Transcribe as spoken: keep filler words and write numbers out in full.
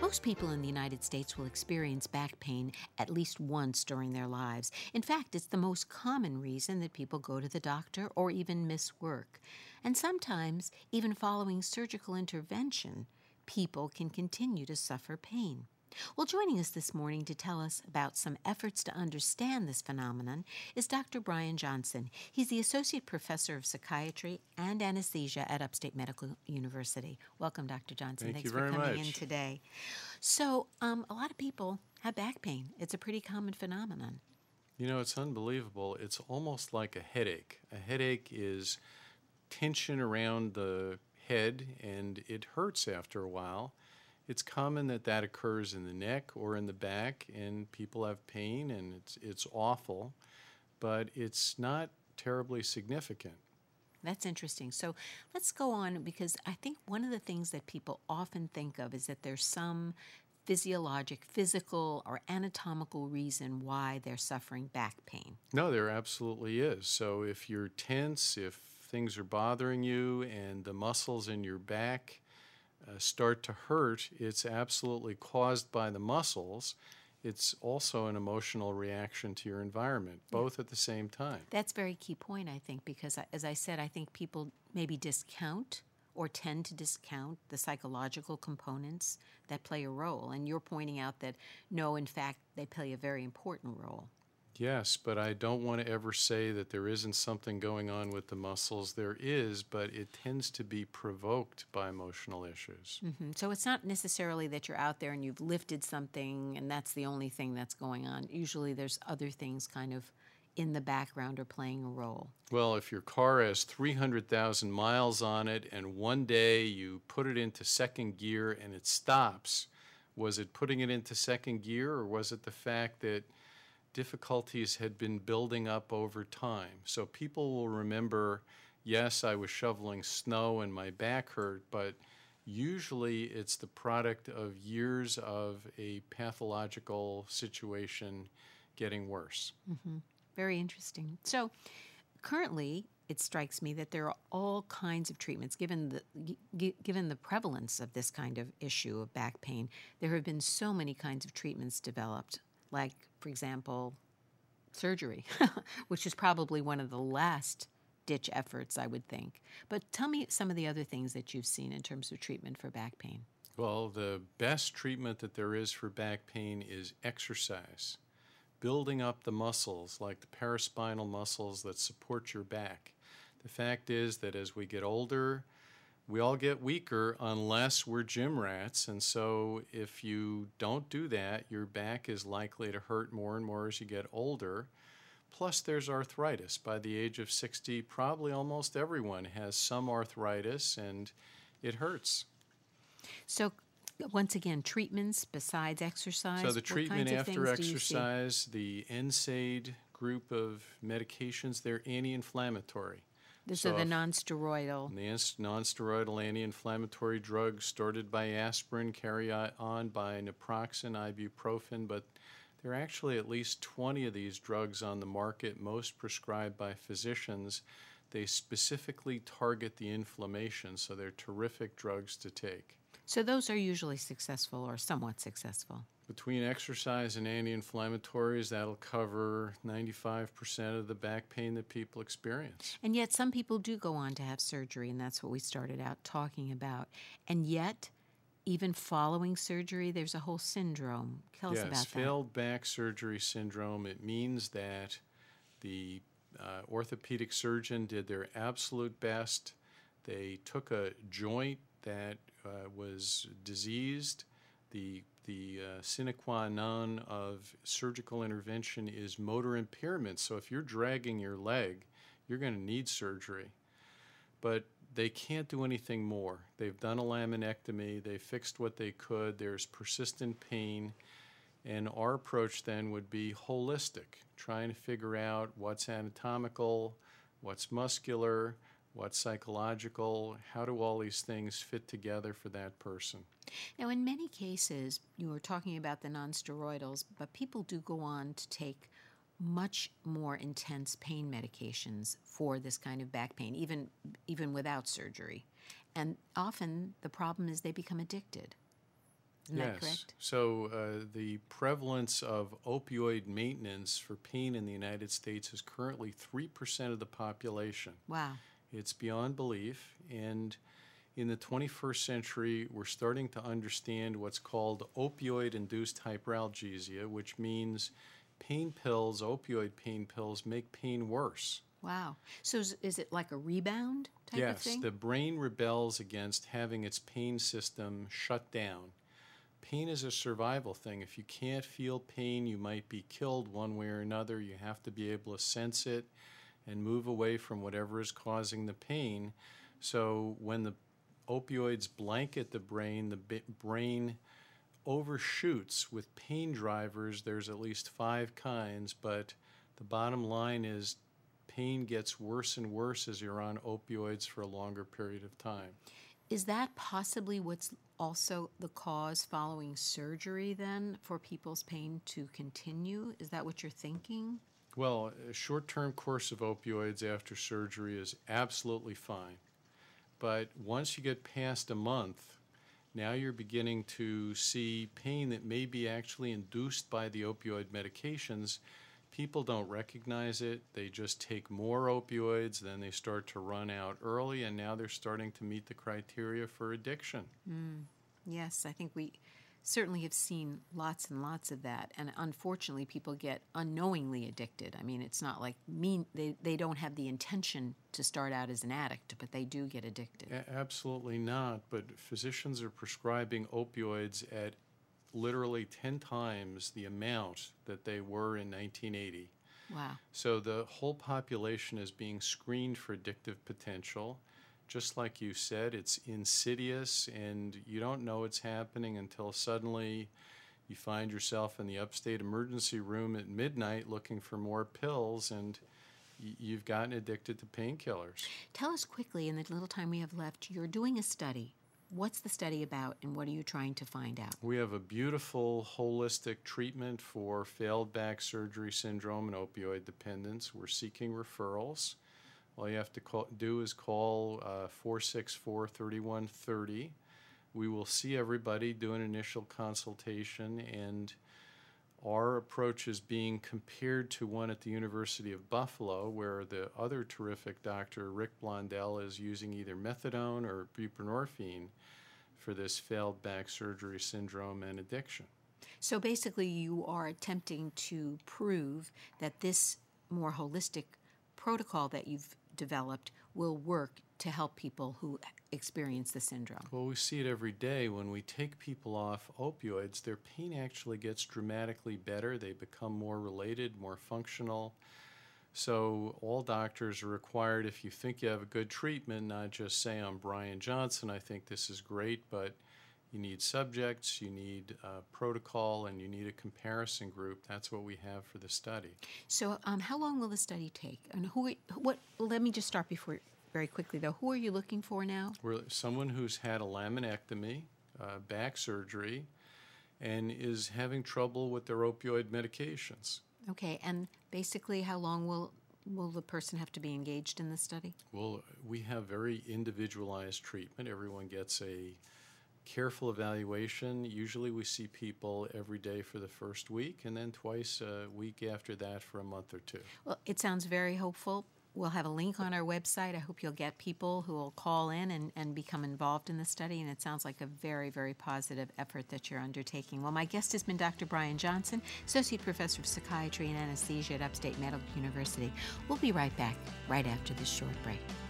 Most people in the United States will experience back pain at least once during their lives. In fact, it's the most common reason that people go to the doctor or even miss work. And sometimes, even following surgical intervention, people can continue to suffer pain. Well, joining us this morning to tell us about some efforts to understand this phenomenon is Doctor Brian Johnson. He's the Associate Professor of Psychiatry and Anesthesia at Upstate Medical University. Welcome, Doctor Johnson. Thank Thanks you for very coming much. in today. So, um, a lot of people have back pain. It's a pretty common phenomenon. You know, it's unbelievable. It's almost like a headache. A headache is tension around the head, and it hurts after a while. It's common that that occurs in the neck or in the back, and people have pain, and it's it's awful, but it's not terribly significant. That's interesting. So let's go on, because I think one of the things that people often think of is that there's some physiologic, physical, or anatomical reason why they're suffering back pain. No, there absolutely is. So if you're tense, if things are bothering you, and the muscles in your back Uh, start to hurt, it's absolutely caused by the muscles. It's also an emotional reaction to your environment, both at the same time. That's a very key point, I think, because, I- as I said, I think people maybe discount or tend to discount the psychological components that play a role. And you're pointing out that, no, in fact, they play a very important role. Yes, but I don't want to ever say that there isn't something going on with the muscles. There is, but it tends to be provoked by emotional issues. hmm So it's not necessarily that you're out there and you've lifted something and that's the only thing that's going on. Usually there's other things kind of in the background or playing a role. Well, if your car has three hundred thousand miles on it and one day you put it into second gear and it stops, was it putting it into second gear, or was it the fact that difficulties had been building up over time? So people will remember, yes, I was shoveling snow and my back hurt, but usually it's the product of years of a pathological situation getting worse. Mm-hmm. Very interesting. So currently, it strikes me that there are all kinds of treatments. Given the g- given the prevalence of this kind of issue of back pain, there have been so many kinds of treatments developed, like, for example, surgery, which is probably one of the last ditch efforts, I would think. But tell me some of the other things that you've seen in terms of treatment for back pain. Well, the best treatment that there is for back pain is exercise, building up the muscles like the paraspinal muscles that support your back. The fact is that as we get older, we all get weaker unless we're gym rats, and so if you don't do that, your back is likely to hurt more and more as you get older. Plus, there's arthritis. By the age of sixty, probably almost everyone has some arthritis, and it hurts. So, once again, treatments besides exercise? So the what treatment kinds of after things do you see? exercise, the N SAID group of medications, they're anti-inflammatory. These So are the if- non-steroidal. The ans- non-steroidal anti-inflammatory drugs started by aspirin, carry on by naproxen, ibuprofen, but there are actually at least twenty of these drugs on the market, most prescribed by physicians. They specifically target the inflammation, so they're terrific drugs to take. So those are usually successful or somewhat successful. Between exercise and anti-inflammatories, that'll cover ninety-five percent of the back pain that people experience. And yet some people do go on to have surgery, and that's what we started out talking about. And yet, even following surgery, there's a whole syndrome. Tell us Yes, about that. failed back surgery syndrome. It means that the uh, orthopedic surgeon did their absolute best. They took a joint that uh, was diseased. The the uh, sine qua non of surgical intervention is motor impairment. So if you're dragging your leg, you're going to need surgery. But they can't do anything more. They've done a laminectomy. They fixed what they could. There's persistent pain. And our approach then would be holistic, trying to figure out what's anatomical, what's muscular, what's psychological, how do all these things fit together for that person. Now, in many cases, you were talking about the nonsteroidals, but people do go on to take much more intense pain medications for this kind of back pain, even even without surgery. And often the problem is they become addicted. Isn't that correct? So uh, the prevalence of opioid maintenance for pain in the United States is currently three percent of the population. Wow. It's beyond belief. And in the twenty-first century, we're starting to understand what's called opioid-induced hyperalgesia, which means pain pills, opioid pain pills, make pain worse. Wow. So is, is it like a rebound type yes, of thing? Yes, the brain rebels against having its pain system shut down. Pain is a survival thing. If you can't feel pain, you might be killed one way or another. You have to be able to sense it and move away from whatever is causing the pain. So when the opioids blanket the brain, the b- brain overshoots with pain drivers. There's at least five kinds, but the bottom line is pain gets worse and worse as you're on opioids for a longer period of time. Is that possibly what's also the cause following surgery then for people's pain to continue? Is that what you're thinking? Well, a short-term course of opioids after surgery is absolutely fine. But once you get past a month, now you're beginning to see pain that may be actually induced by the opioid medications. People don't recognize it. They just take more opioids, then they start to run out early, and now they're starting to meet the criteria for addiction. Mm. Yes, I think we certainly have seen lots and lots of that. And unfortunately, people get unknowingly addicted. I mean, it's not like mean they, they don't have the intention to start out as an addict, but they do get addicted. A- absolutely not. But physicians are prescribing opioids at literally ten times the amount that they were in nineteen eighty. Wow. So the whole population is being screened for addictive potential. Just like you said, it's insidious, and you don't know it's happening until suddenly you find yourself in the upstate emergency room at midnight looking for more pills, and y- you've gotten addicted to painkillers. Tell us quickly, in the little time we have left, you're doing a study. What's the study about, and what are you trying to find out? We have a beautiful holistic treatment for failed back surgery syndrome and opioid dependence. We're seeking referrals. All you have to call, do is call uh, four six four, three one three zero. We will see everybody, do an initial consultation, and our approach is being compared to one at the University of Buffalo, where the other terrific doctor, Rick Blondell, is using either methadone or buprenorphine for this failed back surgery syndrome and addiction. So basically, you are attempting to prove that this more holistic protocol that you've developed will work to help people who experience the syndrome. Well, we see it every day. When we take people off opioids, their pain actually gets dramatically better. They become more related, more functional. So all doctors are required, if you think you have a good treatment, not just say, I'm Brian Johnson, I think this is great, but you need subjects, you need a protocol, and you need a comparison group. That's what we have for the study. So um, how long will the study take? And who? What? Let me just start before very quickly, though. Who are you looking for now? We're someone who's had a laminectomy, uh, back surgery, and is having trouble with their opioid medications. Okay, and basically how long will will the person have to be engaged in the study? Well, we have very individualized treatment. Everyone gets a careful evaluation. Usually we see people every day for the first week, and then twice a week after that for a month or two. Well, it sounds very hopeful. We'll have a link on our website. I hope you'll get people who will call in and, and become involved in the study, and it sounds like a very, very positive effort that you're undertaking. Well, my guest has been Doctor Brian Johnson, Associate Professor of Psychiatry and Anesthesia at Upstate Medical University. We'll be right back right after this short break.